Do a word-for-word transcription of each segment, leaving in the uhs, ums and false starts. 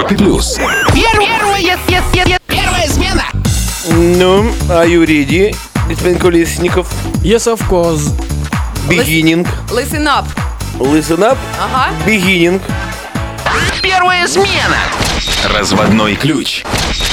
Европе плюс. Первая, первая смена. Ну, are you ready, господин Колесников? Yes, of course. Beginning. Listen up. Listen up. Ага. Beginning. Первая смена. Разводной ключ.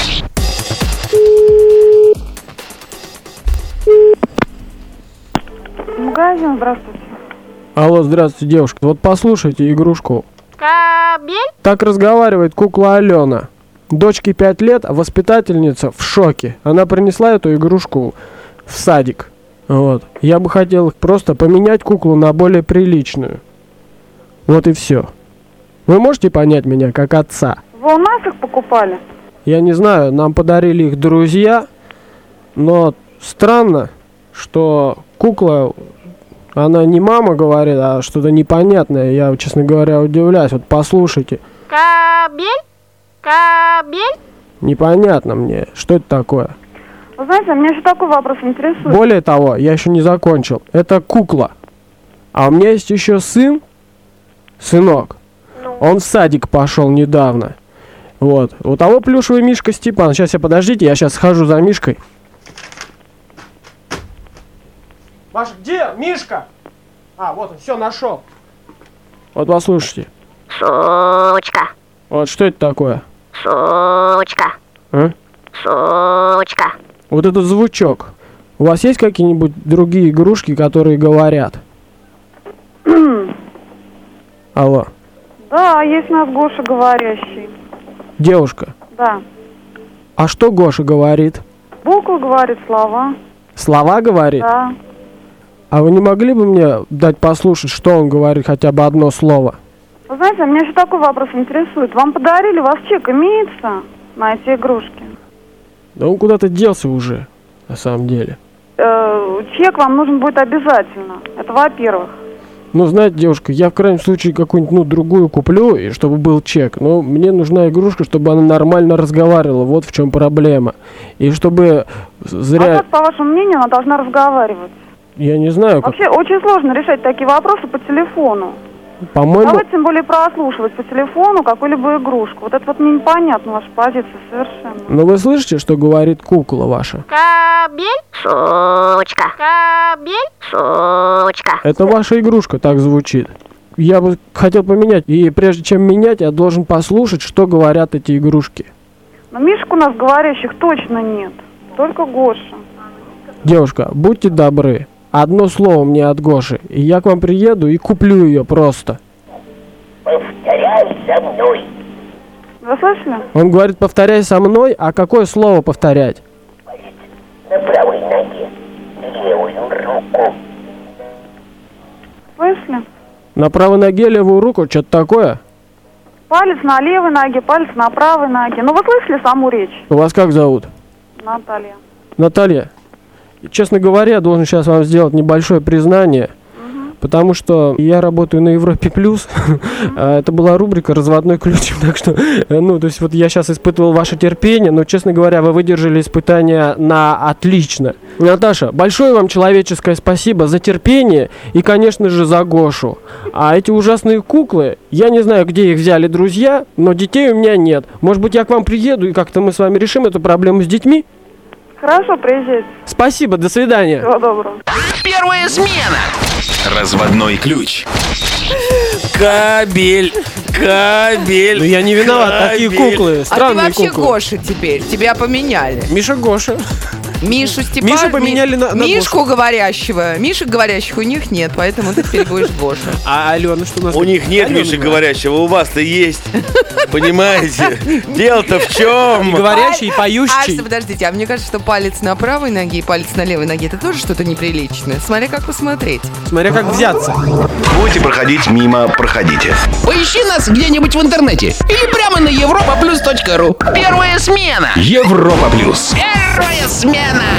Магазин, здравствуйте. Алло, здравствуйте, девушка. Вот послушайте игрушку. Кабель? Так разговаривает кукла Алена. Дочке пять лет, а воспитательница в шоке. Она принесла эту игрушку в садик. Вот. Я бы хотел просто поменять куклу на более приличную. Вот и все. Вы можете понять меня как отца? Вы у нас их покупали? Я не знаю, нам подарили их друзья, но странно, что кукла, она не мама говорит, а что-то непонятное. Я, честно говоря, удивляюсь. Вот послушайте. Кабель? Кабель? Непонятно мне, что это такое. Вы знаете, меня еще такой вопрос интересует. Более того, я еще не закончил. Это кукла. А у меня есть еще сын, сынок. Он в садик пошел недавно. Вот. У того плюшевый Мишка Степан. Сейчас я, подождите, я сейчас схожу за Мишкой. Маша, где Мишка? А, вот он, все, нашел. Вот послушайте. Сучка. Вот что это такое? Сучка. А? Сучка. Вот этот звучок. У вас есть какие-нибудь другие игрушки, которые говорят? Алло. Да, есть у нас Гоша говорящий. Девушка. Да. А что Гоша говорит? Буквы говорит, слова. Слова говорит? Да. А вы не могли бы мне дать послушать, что он говорит, хотя бы одно слово? Вы знаете, меня еще такой вопрос интересует. Вам подарили, у вас чек имеется на эти игрушки? Да он куда-то делся уже, на самом деле. Э, чек вам нужен будет обязательно. Это во-первых. Ну, знаете, девушка, я в крайнем случае какую-нибудь, ну, другую куплю, и чтобы был чек. Но мне нужна игрушка, чтобы она нормально разговаривала. Вот в чем проблема. И чтобы зря... А как, по вашему мнению, она должна разговаривать? Я не знаю, как... Вообще, очень сложно решать такие вопросы по телефону. По-моему... Давайте тем более прослушивать по телефону какую-либо игрушку. Вот это вот мне непонятно, ваша позиция совершенно. Ну, вы слышите, что говорит кукла ваша? Кабель? Сучка. Кабель? Сучка. Это ваша игрушка так звучит. Я бы хотел поменять. И прежде чем менять, я должен послушать, что говорят эти игрушки. Но Мишек у нас говорящих точно нет. Только Гоша. Девушка, будьте добры. Одно слово мне от Гоши, и я к вам приеду и куплю ее просто. Повторяй со мной. Вы слышали? Он говорит, повторяй со мной, а какое слово повторять? На правой ноге левую руку. Слышали? На правой ноге левую руку, что-то такое? Палец на левой ноге, палец на правой ноге. Ну вы слышали саму речь? У вас как зовут? Наталья. Наталья. Честно говоря, я должен сейчас вам сделать небольшое признание, угу. Потому что я работаю на Европе плюс. Это была рубрика «Разводной ключ». Так что, ну, то есть вот я сейчас испытывал ваше терпение, но, честно говоря, вы выдержали испытание на отлично. Наташа, большое вам человеческое спасибо за терпение и, конечно же, за Гошу. А эти ужасные куклы, я не знаю, где их взяли друзья, но детей у меня нет. Может быть, я к вам приеду и как-то мы с вами решим эту проблему с детьми? Хорошо, приезжайте. Спасибо, до свидания. Всего доброго. Первая смена. Разводной ключ. Кабель. Кабель. Ну я не виноват, кабель. такие куклы, странные а ты вообще куклы. Гоша теперь, тебя поменяли. Миша Гоша. Мишу Степан... Мишу поменяли на, на Мишку говорящего. Мишек говорящих у них нет, поэтому ты теперь будешь Гоша. А Алена что у нас? У них нет Алена Миши была. говорящего, у вас-то есть. Понимаете? Дело-то в чем? И говорящий, и А, поющий. что, подождите, а мне кажется, что палец на правой ноге и палец на левой ноге — это тоже что-то неприличное. Смотря как посмотреть. Смотря как взяться. Будете проходить мимо, проходите. Поищи нас где-нибудь в интернете или прямо на европа плюс точка ру. Первая смена. Европа плюс. Первая смена.